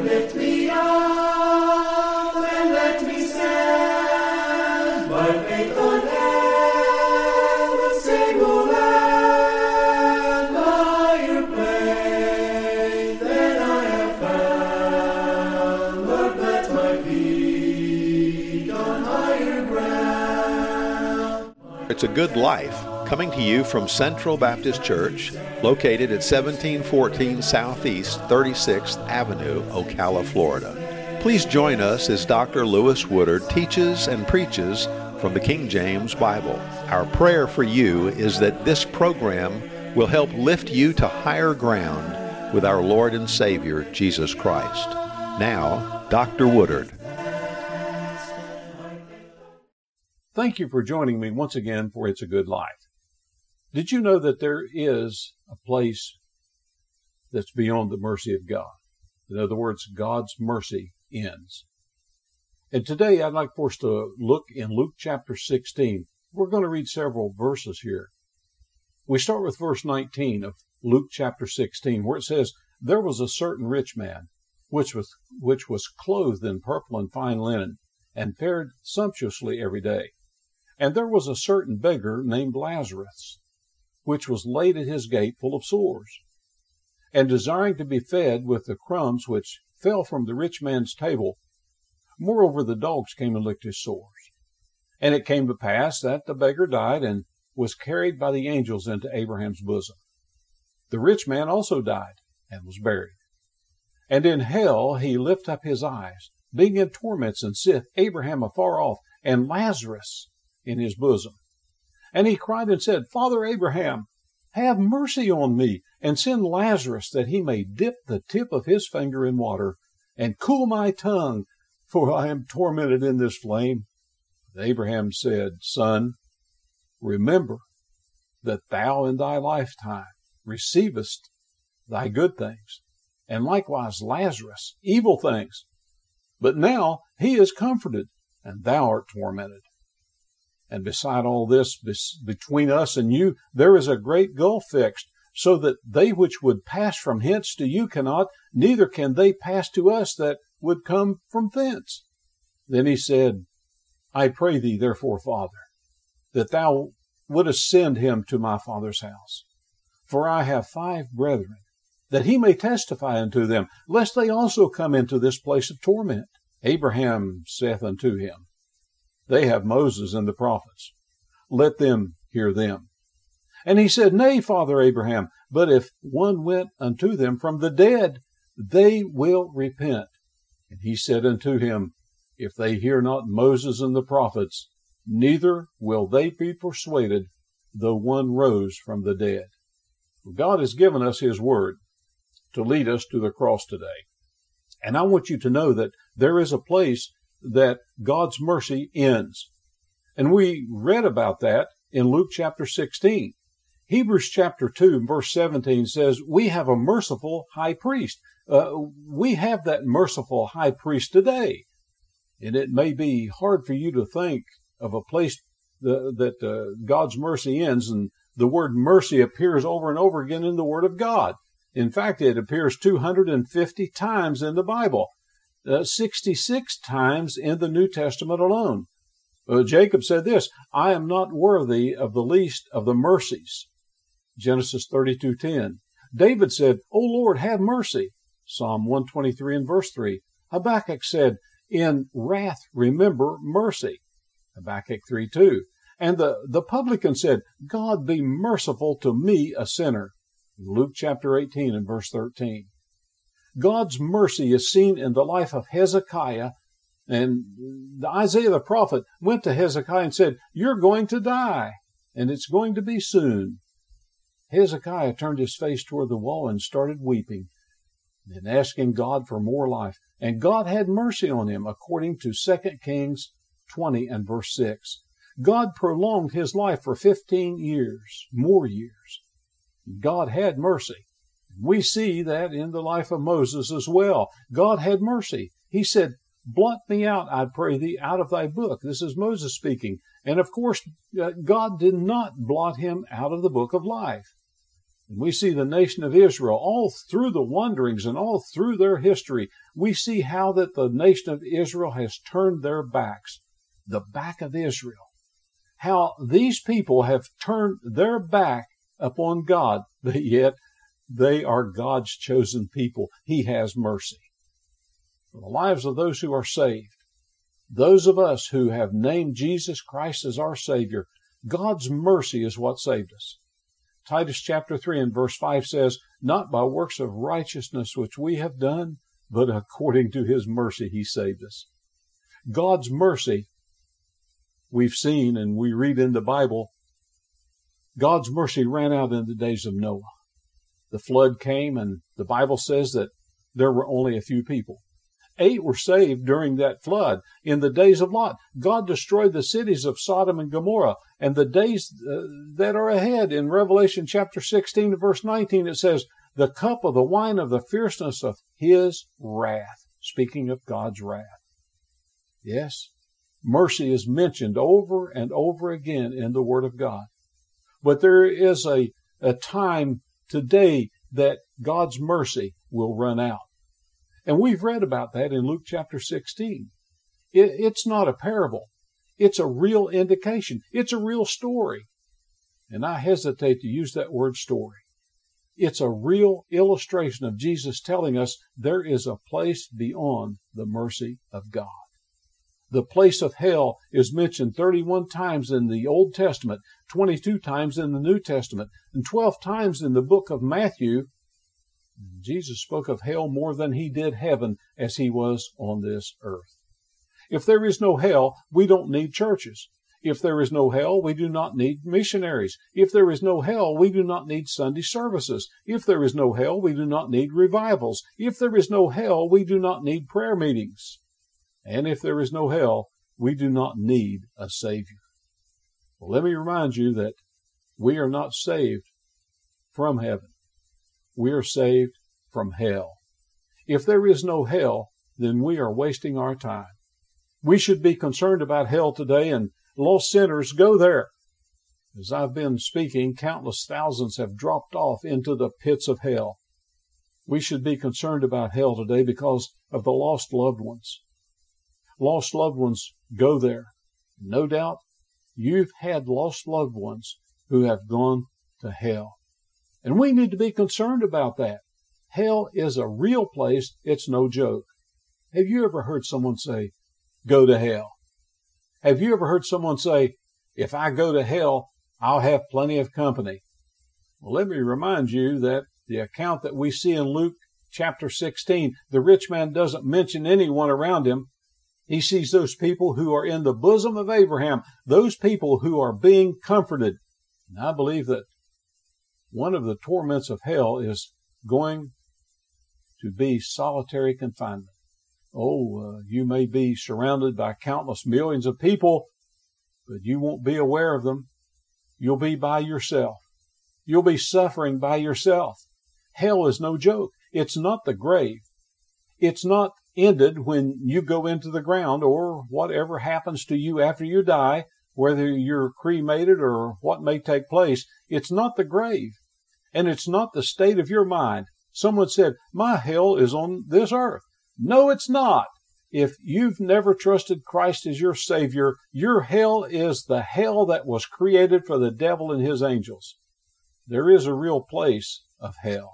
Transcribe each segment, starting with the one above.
lift me up and let me stand by faith on heaven's stable land. Higher place than I have found, Lord, plant my feet on higher ground. It's a Good Life, coming to you from Central Baptist Church, located at 1714 Southeast 36th Avenue, Ocala, Florida. Please join us as Dr. Lewis Woodard teaches and preaches from the King James Bible. Our prayer for you is that this program will help lift you to higher ground with our Lord and Savior, Jesus Christ. Now, Dr. Woodard. Thank you for joining me once again for It's a Good Life. Did you know that there is a place that's beyond the mercy of God? In other words, God's mercy ends. And today I'd like for us to look in Luke chapter 16. We're going to read several verses here. We start with verse 19 of Luke chapter 16, where it says, "There was a certain rich man, which was clothed in purple and fine linen, and fared sumptuously every day. And there was a certain beggar named Lazarus, which was laid at his gate full of sores, and desiring to be fed with the crumbs which fell from the rich man's table. Moreover, the dogs came and licked his sores. And it came to pass that the beggar died and was carried by the angels into Abraham's bosom. The rich man also died and was buried. And in hell he lift up his eyes, being in torments, and seeth Abraham afar off, and Lazarus in his bosom. And he cried and said, Father Abraham, have mercy on me, and send Lazarus, that he may dip the tip of his finger in water, and cool my tongue, for I am tormented in this flame. But Abraham said, Son, remember that thou in thy lifetime receivest thy good things, and likewise Lazarus evil things. But now he is comforted, and thou art tormented. And beside all this, between us and you, there is a great gulf fixed, so that they which would pass from hence to you cannot, neither can they pass to us that would come from thence. Then he said, I pray thee, therefore, Father, that thou wouldest send him to my father's house. For I have 5 brethren, that he may testify unto them, lest they also come into this place of torment. Abraham saith unto him, They have Moses and the prophets. Let them hear them. And he said, Nay, Father Abraham, but if one went unto them from the dead, they will repent. And he said unto him, If they hear not Moses and the prophets, neither will they be persuaded, though one rose from the dead. God has given us his word to lead us to the cross today. And I want you to know that there is a place that God's mercy ends. And we read about that in Luke chapter 16. Hebrews chapter 2 verse 17 says, we have a merciful high priest. We have that merciful high priest today. And it may be hard for you to think of a place that God's mercy ends, and the word mercy appears over and over again in the Word of God. In fact, it appears 250 times in the Bible. 66 times in the New Testament alone. Jacob said this, I am not worthy of the least of the mercies. Genesis 32:10. David said, O Lord, have mercy. Psalm 123 and verse 3. Habakkuk said, in wrath remember mercy. Habakkuk 3:2. And the publican said, God be merciful to me, a sinner. Luke chapter 18 and verse 13. God's mercy is seen in the life of Hezekiah, and Isaiah the prophet went to Hezekiah and said, you're going to die, and it's going to be soon. Hezekiah turned his face toward the wall and started weeping, and asking God for more life. And God had mercy on him, according to 2 Kings 20 and verse 6. God prolonged his life for 15 years, more years. God had mercy. We see that in the life of Moses as well. God had mercy. He said, blot me out, I pray thee, out of thy book. This is Moses speaking. And of course, God did not blot him out of the book of life. And we see the nation of Israel all through the wanderings and all through their history. We see how that the nation of Israel has turned their backs, the back of Israel. How these people have turned their back upon God, but yet they are God's chosen people. He has mercy. For the lives of those who are saved, those of us who have named Jesus Christ as our Savior, God's mercy is what saved us. Titus chapter 3 and verse 5 says, not by works of righteousness which we have done, but according to His mercy He saved us. God's mercy, we've seen and we read in the Bible, God's mercy ran out in the days of Noah. The flood came, and the Bible says that there were only a few people. 8 were saved during that flood. In the days of Lot, God destroyed the cities of Sodom and Gomorrah. And the days that are ahead, in Revelation chapter 16 verse 19, it says, the cup of the wine of the fierceness of His wrath. Speaking of God's wrath. Yes, mercy is mentioned over and over again in the Word of God. But there is a time today that God's mercy will run out. And we've read about that in Luke chapter 16. It's not a parable. It's a real indication. It's a real story. And I hesitate to use that word story. It's a real illustration of Jesus telling us there is a place beyond the mercy of God. The place of hell is mentioned 31 times in the Old Testament, 22 times in the New Testament, and 12 times in the book of Matthew. Jesus spoke of hell more than He did heaven as He was on this earth. If there is no hell, we don't need churches. If there is no hell, we do not need missionaries. If there is no hell, we do not need Sunday services. If there is no hell, we do not need revivals. If there is no hell, we do not need prayer meetings. And if there is no hell, we do not need a Savior. Well, let me remind you that we are not saved from heaven. We are saved from hell. If there is no hell, then we are wasting our time. We should be concerned about hell today, and lost sinners go there. As I've been speaking, countless thousands have dropped off into the pits of hell. We should be concerned about hell today because of the lost loved ones. Lost loved ones go there. No doubt you've had lost loved ones who have gone to hell. And we need to be concerned about that. Hell is a real place. It's no joke. Have you ever heard someone say, go to hell? Have you ever heard someone say, if I go to hell, I'll have plenty of company? Well, let me remind you that the account that we see in Luke chapter 16, the rich man doesn't mention anyone around him. He sees those people who are in the bosom of Abraham, those people who are being comforted. And I believe that one of the torments of hell is going to be solitary confinement. You may be surrounded by countless millions of people, but you won't be aware of them. You'll be by yourself. You'll be suffering by yourself. Hell is no joke. It's not the grave. It's not ended when you go into the ground or whatever happens to you after you die, whether you're cremated or what may take place. It's not the grave. And it's not the state of your mind. Someone said, my hell is on this earth. No, it's not. If you've never trusted Christ as your Savior, your hell is the hell that was created for the devil and his angels. There is a real place of hell.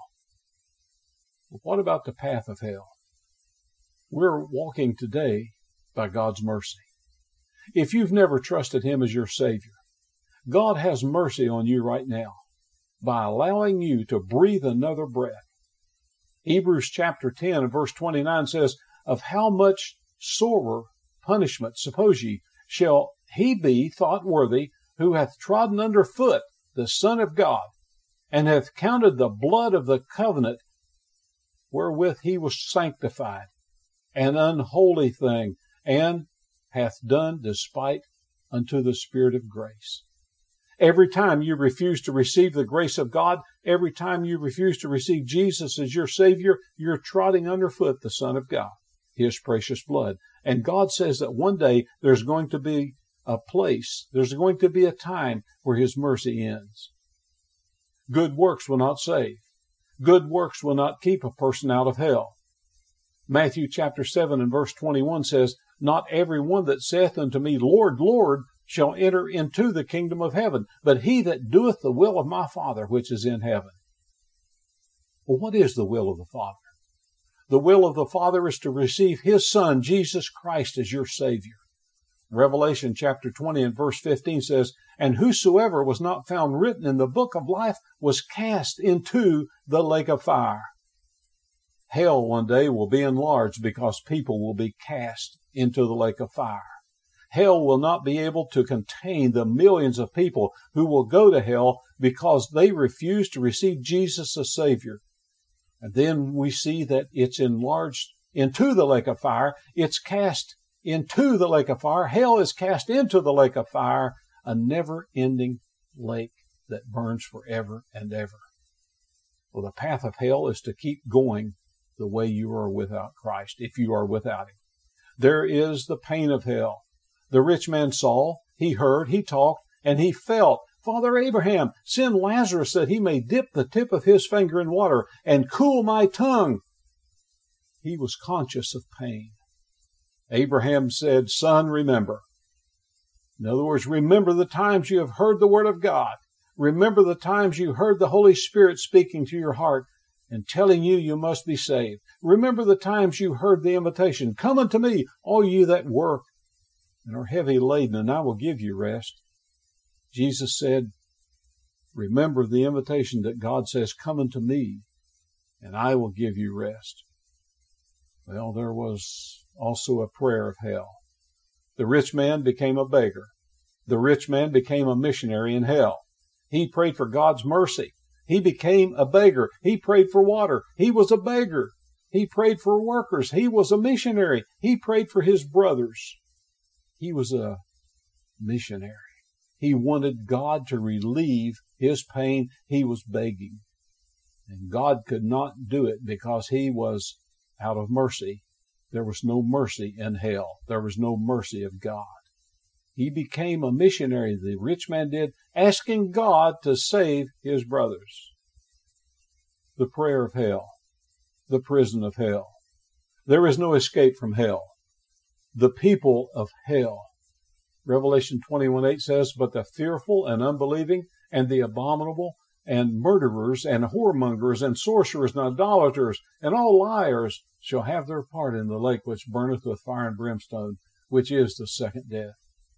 But what about the path of hell? We're walking today by God's mercy. If you've never trusted Him as your Savior, God has mercy on you right now by allowing you to breathe another breath. Hebrews chapter 10 and verse 29 says, of how much sorer punishment, suppose ye, shall he be thought worthy who hath trodden under foot the Son of God, and hath counted the blood of the covenant wherewith he was sanctified an unholy thing, and hath done despite unto the Spirit of grace. Every time you refuse to receive the grace of God, every time you refuse to receive Jesus as your Savior, you're trotting underfoot the Son of God, His precious blood. And God says that one day there's going to be a place, there's going to be a time where His mercy ends. Good works will not save. Good works will not keep a person out of hell. Matthew chapter 7 and verse 21 says, Not every one that saith unto me, Lord, Lord, shall enter into the kingdom of heaven, but he that doeth the will of my Father which is in heaven. Well, what is the will of the Father? The will of the Father is to receive His Son, Jesus Christ, as your Savior. Revelation chapter 20 and verse 15 says, And whosoever was not found written in the book of life was cast into the lake of fire. Hell one day will be enlarged because people will be cast into the lake of fire. Hell will not be able to contain the millions of people who will go to hell because they refuse to receive Jesus as Savior. And then we see that it's enlarged into the lake of fire. It's cast into the lake of fire. Hell is cast into the lake of fire, a never-ending lake that burns forever and ever. Well, the path of hell is to keep going the way you are without Christ, if you are without Him. There is the pain of hell. The rich man saw, he heard, he talked, and he felt. Father Abraham, send Lazarus that he may dip the tip of his finger in water and cool my tongue. He was conscious of pain. Abraham said, Son, remember. In other words, remember the times you have heard the word of God. Remember the times you heard the Holy Spirit speaking to your heart and telling you you must be saved. Remember the times you heard the invitation, Come unto me, all you that work and are heavy laden, and I will give you rest. Jesus said, remember the invitation that God says, Come unto me, and I will give you rest. Well, there was also a prayer of hell. The rich man became a beggar. The rich man became a missionary in hell. He prayed for God's mercy. He became a beggar. He prayed for water. He was a beggar. He prayed for workers. He was a missionary. He prayed for his brothers. He was a missionary. He wanted God to relieve his pain. He was begging. And God could not do it because he was out of mercy. There was no mercy in hell. There was no mercy of God. He became a missionary, the rich man did, asking God to save his brothers. The prayer of hell. The prison of hell. There is no escape from hell. The people of hell. Revelation 21:8 says, But the fearful and unbelieving and the abominable and murderers and whoremongers and sorcerers and idolaters and all liars shall have their part in the lake which burneth with fire and brimstone, which is the second death.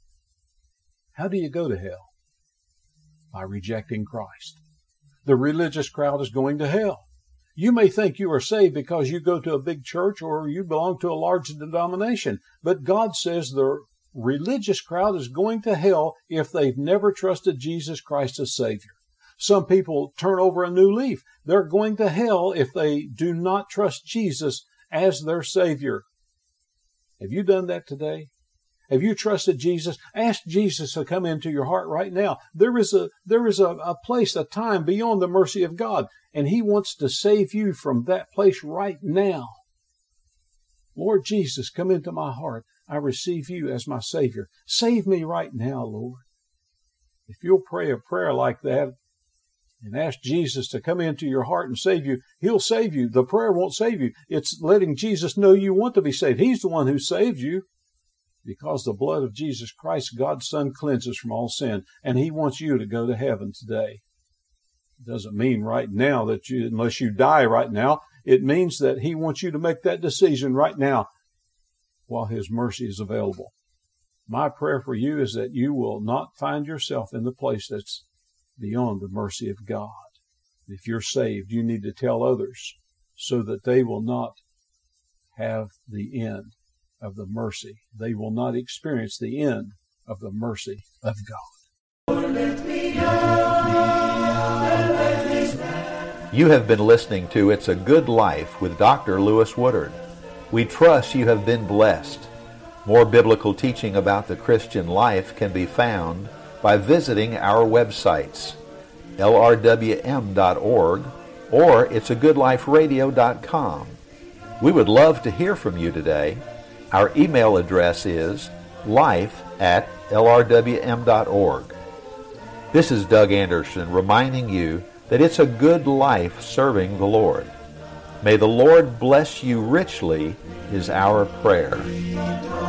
How do you go to hell? By rejecting Christ. The religious crowd is going to hell. You may think you are saved because you go to a big church or you belong to a large denomination, but God says the religious crowd is going to hell if they've never trusted Jesus Christ as Savior. Some people turn over a new leaf. They're going to hell if they do not trust Jesus as their Savior. Have you done that today? Have you trusted Jesus? Ask Jesus to come into your heart right now. There is a place, a time beyond the mercy of God, and He wants to save you from that place right now. Lord Jesus, come into my heart. I receive you as my Savior. Save me right now, Lord. If you'll pray a prayer like that and ask Jesus to come into your heart and save you, He'll save you. The prayer won't save you. It's letting Jesus know you want to be saved. He's the one who saved you. Because the blood of Jesus Christ, God's Son, cleanses from all sin. And He wants you to go to heaven today. It doesn't mean right now that unless you die right now, it means that He wants you to make that decision right now while His mercy is available. My prayer for you is that you will not find yourself in the place that's beyond the mercy of God. If you're saved, you need to tell others so that they will not have the end of the mercy. They will not experience the end of the mercy of God. You have been listening to It's a Good Life with Dr. Lewis Woodard. We trust you have been blessed. More biblical teaching about the Christian life can be found by visiting our websites, lrwm.org or it'sagoodliferadio.com. We would love to hear from you today. Our email address is life@lrwm.org. This is Doug Anderson reminding you that it's a good life serving the Lord. May the Lord bless you richly is our prayer.